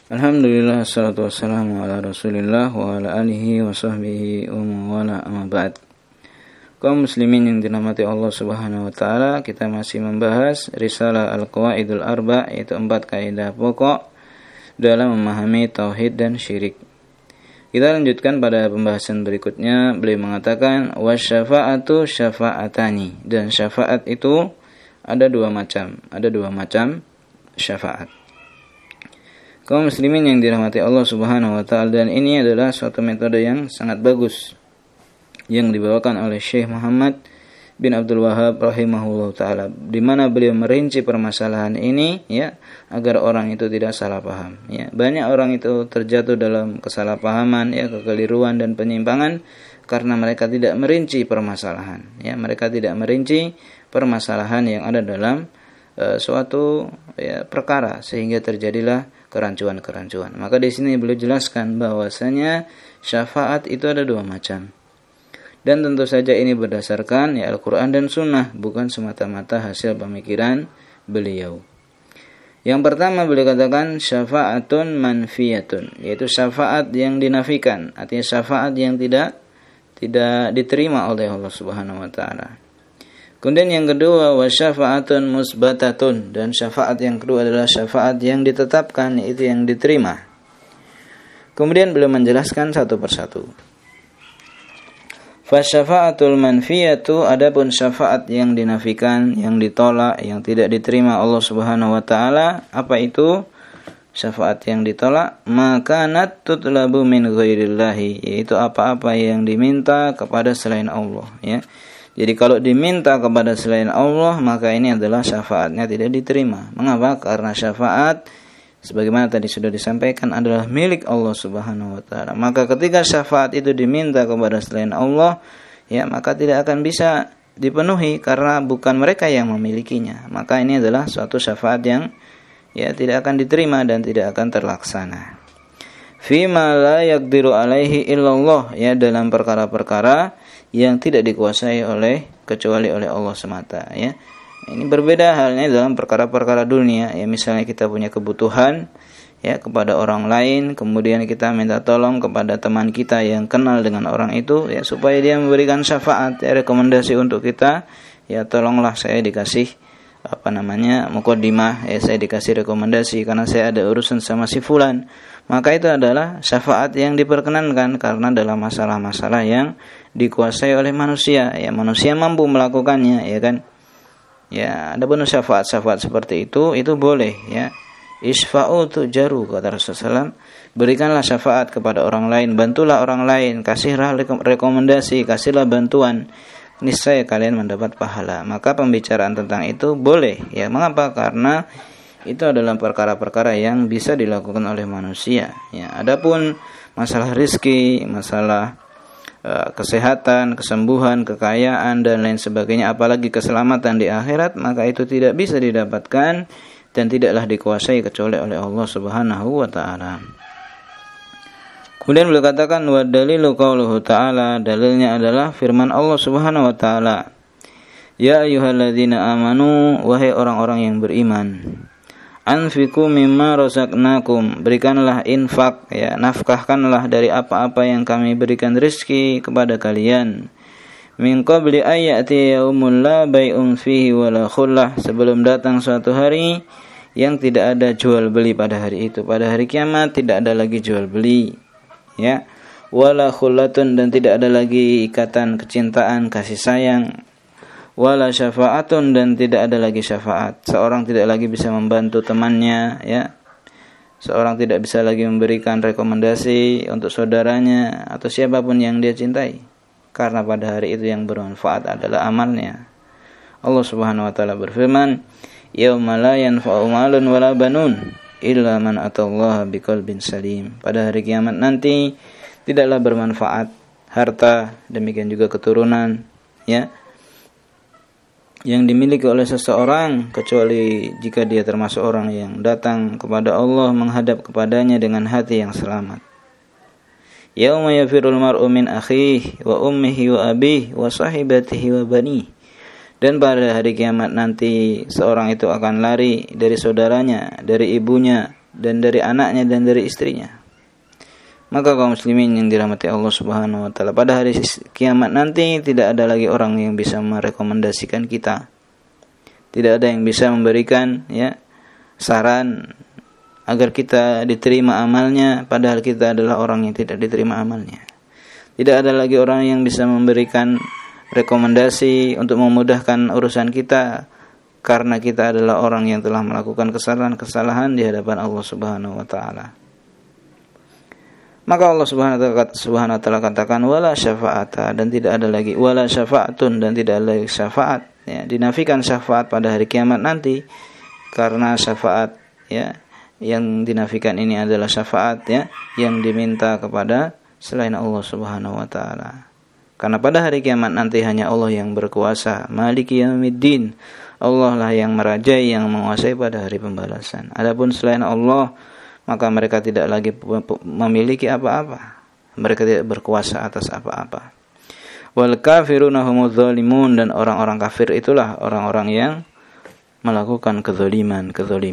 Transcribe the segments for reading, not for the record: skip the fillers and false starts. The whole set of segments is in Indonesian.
Alhamdulillah, assalatu wassalamu ala rasulillah wa ala alihi wa sahbihi wa mawala amma ba'd. Kaum muslimin yang dirahmati Allah subhanahu wa ta'ala, kita masih membahas Risalah Al-Qawaidul Arba', yaitu 4 kaidah pokok dalam memahami tauhid dan syirik. Kita lanjutkan pada pembahasan berikutnya. Beliau mengatakan wasyafa'atu syafa'atani, dan syafaat itu ada dua macam syafaat. Kaum muslimin yang dirahmati Allah subhanahu wa ta'ala, dan ini adalah suatu metode yang sangat bagus yang dibawakan oleh Syekh Muhammad bin Abdul Wahhab rahimahullah ta'ala, di mana beliau merinci permasalahan ini ya, agar orang itu tidak salah paham ya. Banyak orang itu terjatuh dalam kesalahpahaman ya, kekeliruan dan penyimpangan karena mereka tidak merinci permasalahan ya. Mereka tidak merinci permasalahan yang ada dalam suatu ya, perkara, sehingga terjadilah kerancuan-kerancuan. Maka di sini beliau jelaskan bahwasanya syafaat itu ada dua macam. Dan tentu saja ini berdasarkan ya Al-Quran dan Sunnah, bukan semata-mata hasil pemikiran beliau. Yang pertama beliau katakan syafaatun manfiyatun, yaitu syafaat yang dinafikan, artinya syafaat yang tidak diterima oleh Allah Subhanahu wa taala. Kemudian yang kedua wasyafaatun musbatatun, dan syafaat yang kedua adalah syafaat yang ditetapkan, yaitu yang diterima. Kemudian beliau menjelaskan satu persatu. Fasyafaatul manfiyatu, adapun syafaat yang dinafikan, yang ditolak, yang tidak diterima Allah Subhanahu wa taala, apa itu? Syafaat yang ditolak, makanat tutlabu min ghairillahi, yaitu apa-apa yang diminta kepada selain Allah ya. Jadi kalau diminta kepada selain Allah, maka ini adalah syafaatnya tidak diterima. Mengapa? Karena syafaat sebagaimana tadi sudah disampaikan adalah milik Allah Subhanahu wa taala. Maka ketika syafaat itu diminta kepada selain Allah, ya, maka tidak akan bisa dipenuhi karena bukan mereka yang memilikinya. Maka ini adalah suatu syafaat yang ya tidak akan diterima dan tidak akan terlaksana. Fima la yaqdiru alaihi illallah, ya, dalam perkara-perkara yang tidak dikuasai kecuali oleh Allah semata ya. Ini berbeda halnya dalam perkara-perkara dunia ya, misalnya kita punya kebutuhan ya kepada orang lain, kemudian kita minta tolong kepada teman kita yang kenal dengan orang itu ya, supaya dia memberikan syafaat ya, rekomendasi untuk kita ya, tolonglah saya dikasih muqaddimah ya, saya dikasih rekomendasi karena saya ada urusan sama si fulan. Maka itu adalah syafaat yang diperkenankan karena dalam masalah-masalah yang dikuasai oleh manusia ya, manusia mampu melakukannya ya kan. Ya, ada pun syafaat-syafaat seperti itu boleh ya. Isfa'u tujaru, kata Rasulullah SAW, berikanlah syafaat kepada orang lain, bantulah orang lain, kasihlah rekomendasi, kasihlah bantuan, niscaya kalian mendapat pahala. Maka pembicaraan tentang itu boleh ya. Mengapa? Karena itu adalah perkara-perkara yang bisa dilakukan oleh manusia ya. Adapun masalah rizki, masalah kesehatan, kesembuhan, kekayaan dan lain sebagainya, apalagi keselamatan di akhirat, maka itu tidak bisa didapatkan dan tidaklah dikuasai kecuali oleh Allah Subhanahu wa taala. Kemudian beliau katakan wa dalilu qauluhu ta'ala, dalilnya adalah firman Allah Subhanahu wa taala, ya ayyuhalladzina amanu, wahai orang-orang yang beriman, anfiqu mimma razaqnakum, berikanlah infak ya, nafkahkanlah dari apa-apa yang kami berikan rezeki kepada kalian, min qabli ayati yaumul la bai'un fihi wala khullah, sebelum datang suatu hari yang tidak ada jual beli pada hari itu. Pada hari kiamat tidak ada lagi jual beli ya, wala khullatun, dan tidak ada lagi ikatan kecintaan, kasih sayang, wala syafaatun, dan tidak ada lagi syafaat. Seorang tidak lagi bisa membantu temannya ya. Seorang tidak bisa lagi memberikan rekomendasi untuk saudaranya atau siapapun yang dia cintai, karena pada hari itu yang bermanfaat adalah amalnya. Allah Subhanahu wa taala berfirman, yauma la yanfa'u malun wala banun illa man atallaha biqalbin salim. Pada hari kiamat nanti tidaklah bermanfaat harta, demikian juga keturunan ya, yang dimiliki oleh seseorang, kecuali jika dia termasuk orang yang datang kepada Allah, menghadap kepadanya dengan hati yang selamat. Yauma yafirul mar'u min akhihi wa ummihi wa abihi wa sahibatihi wa banihi. Dan pada hari kiamat nanti seorang itu akan lari dari saudaranya, dari ibunya, dan dari anaknya dan dari istrinya. Maka kaum muslimin yang dirahmati Allah Subhanahu wa taala, pada hari kiamat nanti tidak ada lagi orang yang bisa merekomendasikan kita. Tidak ada yang bisa memberikan saran agar kita diterima amalnya, padahal kita adalah orang yang tidak diterima amalnya. Tidak ada lagi orang yang bisa memberikan rekomendasi untuk memudahkan urusan kita, karena kita adalah orang yang telah melakukan kesalahan-kesalahan di hadapan Allah Subhanahu wa taala. Maka Allah Subhanahu wa taala katakan wala syafa'ata, dan tidak ada lagi wala syafa'atun, dan tidak ada lagi syafaat. Dinafikan syafaat pada hari kiamat nanti, karena syafaat yang dinafikan ini adalah syafaat yang diminta kepada selain Allah Subhanahu wa taala. Karena pada hari kiamat nanti hanya Allah yang berkuasa, Maliki Yaumiddin. Allah lah yang merajai, yang menguasai pada hari pembalasan. Adapun selain Allah, maka mereka tidak lagi memiliki apa-apa. Mereka tidak berkuasa atas apa-apa. Wal kafiruna humudz zalimun, dan orang-orang kafir itulah orang-orang yang melakukan kezaliman.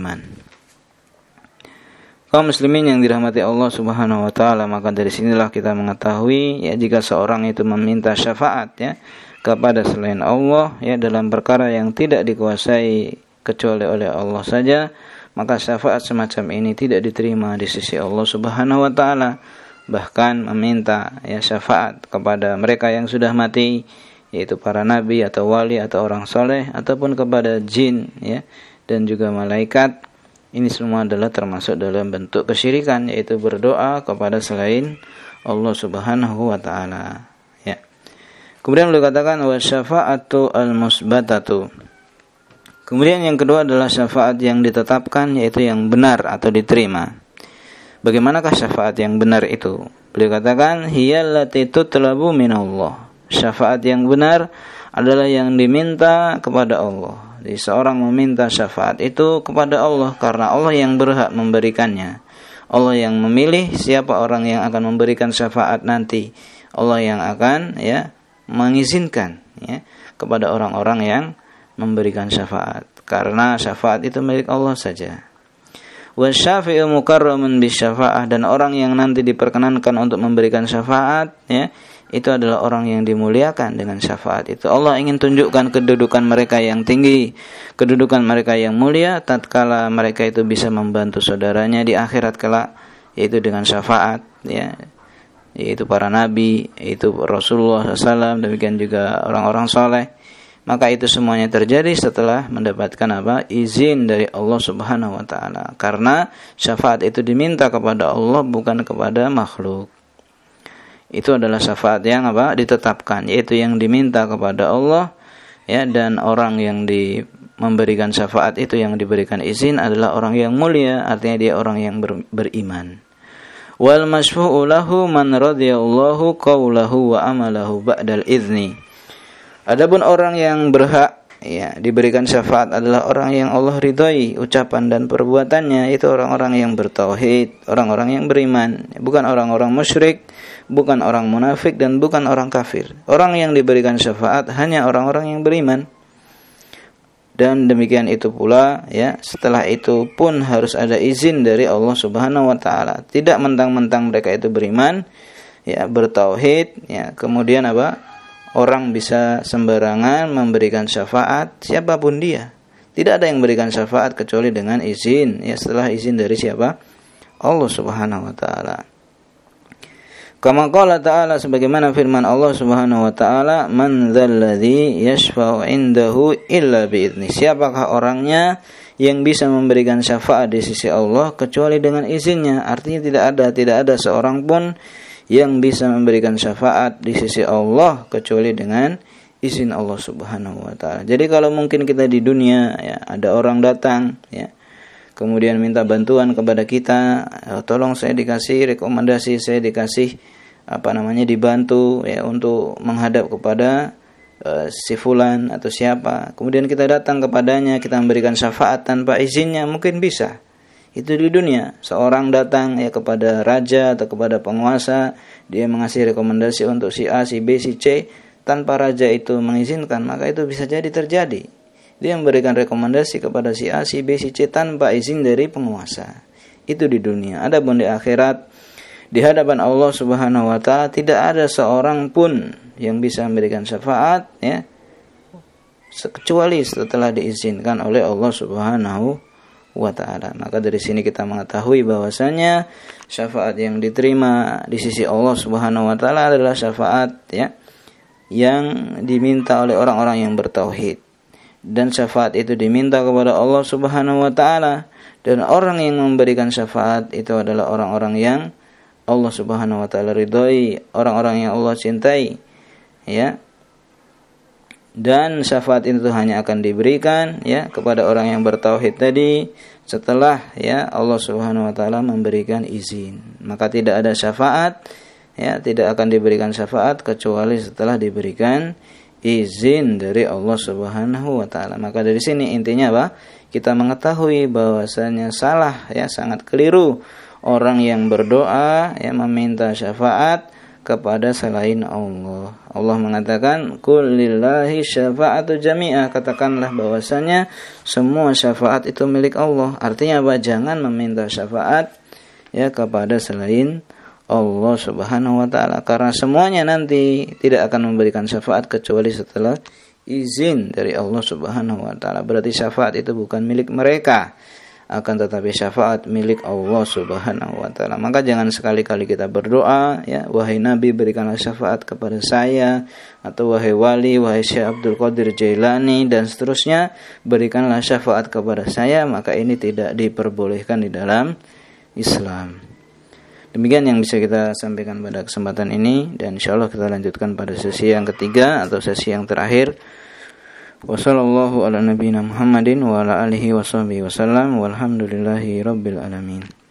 Kaum muslimin yang dirahmati Allah Subhanahu wa taala, maka dari sinilah kita mengetahui jika seorang itu meminta syafaat kepada selain Allah dalam perkara yang tidak dikuasai kecuali oleh Allah saja, maka syafaat semacam ini tidak diterima di sisi Allah Subhanahu wa taala. Bahkan meminta syafaat kepada mereka yang sudah mati, yaitu para nabi atau wali atau orang soleh, ataupun kepada jin dan juga malaikat, ini semua adalah termasuk dalam bentuk kesyirikan, yaitu berdoa kepada selain Allah Subhanahu wa taala. Kemudian beliau katakan wa syafa'atu al-musbatatu. Kemudian yang kedua adalah syafaat yang ditetapkan, yaitu yang benar atau diterima. Bagaimanakah syafaat yang benar itu? Beliau katakan hiyallati tutlabu minallah. Syafaat yang benar adalah yang diminta kepada Allah. Jadi seorang meminta syafaat itu kepada Allah karena Allah yang berhak memberikannya. Allah yang memilih siapa orang yang akan memberikan syafaat nanti. Allah yang akan mengizinkan kepada orang-orang yang memberikan syafaat, karena syafaat itu milik Allah saja. Wasyafi'u mukarramun bisyafa'ah, dan orang yang nanti diperkenankan untuk memberikan syafaat itu adalah orang yang dimuliakan dengan syafaat itu. Allah ingin tunjukkan kedudukan mereka yang tinggi, kedudukan mereka yang mulia tatkala mereka itu bisa membantu saudaranya di akhirat kelak, yaitu dengan syafaat yaitu para nabi, yaitu Rasulullah SAW, demikian juga orang-orang saleh. Maka itu semuanya terjadi setelah mendapatkan izin dari Allah Subhanahu wa taala. Karena syafaat itu diminta kepada Allah, bukan kepada makhluk. Itu adalah syafaat yang ditetapkan, yaitu yang diminta kepada Allah dan orang yang memberikan syafaat itu, yang diberikan izin adalah orang yang mulia, artinya dia orang yang beriman. Wal masyfu'u lahu man radiyallahu qawlahu wa amalahu ba'dal izni. Adapun orang yang berhak diberikan syafaat adalah orang yang Allah ridhoi ucapan dan perbuatannya, itu orang-orang yang bertauhid, orang-orang yang beriman, bukan orang-orang musyrik, bukan orang munafik, dan bukan orang kafir. Orang yang diberikan syafaat hanya orang-orang yang beriman. Dan demikian itu pula setelah itu pun harus ada izin dari Allah Subhanahu wa taala. Tidak mentang-mentang mereka itu beriman, bertauhid, kemudian orang bisa sembarangan memberikan syafaat siapapun dia. Tidak ada yang memberikan syafaat kecuali dengan izin, setelah izin dari siapa? Allah Subhanahu wa taala. Kama qala ta'ala, sebagaimana firman Allah Subhanahu wa taala, man dzalladzi yashfa'u 'indahu illa bi'idznih. Siapakah orangnya yang bisa memberikan syafaat di sisi Allah kecuali dengan izinnya? Artinya tidak ada seorang pun yang bisa memberikan syafaat di sisi Allah kecuali dengan izin Allah Subhanahu wa taala. Jadi kalau mungkin kita di dunia ada orang datang kemudian minta bantuan kepada kita, tolong saya dikasih rekomendasi, saya dikasih dibantu untuk menghadap kepada si fulan atau siapa. Kemudian kita datang kepadanya, kita memberikan syafaat tanpa izinnya, mungkin bisa. Itu di dunia. Seorang datang kepada raja atau kepada penguasa, dia mengasih rekomendasi untuk si A, si B, si C, tanpa raja itu mengizinkan, maka itu bisa jadi terjadi. Dia memberikan rekomendasi kepada si A, si B, si C tanpa izin dari penguasa. Itu di dunia. Adapun di akhirat, di hadapan Allah Subhanahu wa taala tidak ada seorang pun yang bisa memberikan syafaat ya kecuali setelah diizinkan oleh Allah Subhanahu wa taala. Maka dari sini kita mengetahui bahwasanya syafaat yang diterima di sisi Allah Subhanahu wa taala adalah syafaat ya yang diminta oleh orang-orang yang bertauhid. Dan syafaat itu diminta kepada Allah Subhanahu wa taala, dan orang yang memberikan syafaat itu adalah orang-orang yang Allah Subhanahu wa taala ridhoi, orang-orang yang Allah cintai. Ya. Dan syafaat itu hanya akan diberikan ya kepada orang yang bertauhid tadi setelah ya Allah Subhanahu wa taala memberikan izin. Maka tidak ada syafaat ya, tidak akan diberikan syafaat kecuali setelah diberikan izin dari Allah Subhanahu wa taala. Maka dari sini intinya apa? Kita mengetahui bahwasanya salah ya, sangat keliru orang yang berdoa ya meminta syafaat kepada selain Allah. Allah mengatakan, "Qul lillahi syafa'atu jami'ah." Katakanlah bahwasanya semua syafaat itu milik Allah. Artinya apa? Jangan meminta syafaat ya kepada selain Allah Subhanahu wa taala, karena semuanya nanti tidak akan memberikan syafaat kecuali setelah izin dari Allah Subhanahu wa taala. Berarti syafaat itu bukan milik mereka, akan tetapi syafaat milik Allah Subhanahu wa taala. Maka jangan sekali-kali kita berdoa ya, wahai Nabi berikanlah syafaat kepada saya, atau wahai wali, wahai Syekh Abdul Qadir Jailani dan seterusnya, berikanlah syafaat kepada saya. Maka ini tidak diperbolehkan di dalam Islam. Demikian yang bisa kita sampaikan pada kesempatan ini, dan insyaallah kita lanjutkan pada sesi yang ketiga atau sesi yang terakhir. Wassallallahu ala nabiyyina Muhammadin wa ala alihi washabbihi wasallam walhamdulillahi rabbil alamin.